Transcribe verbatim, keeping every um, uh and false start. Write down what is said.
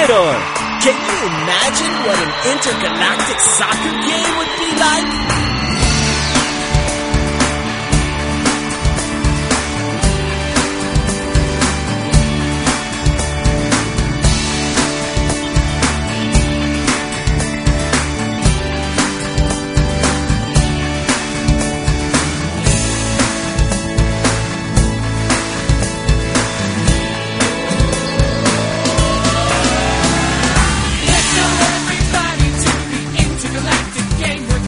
Theodore. Can you imagine what an intergalactic soccer game would be?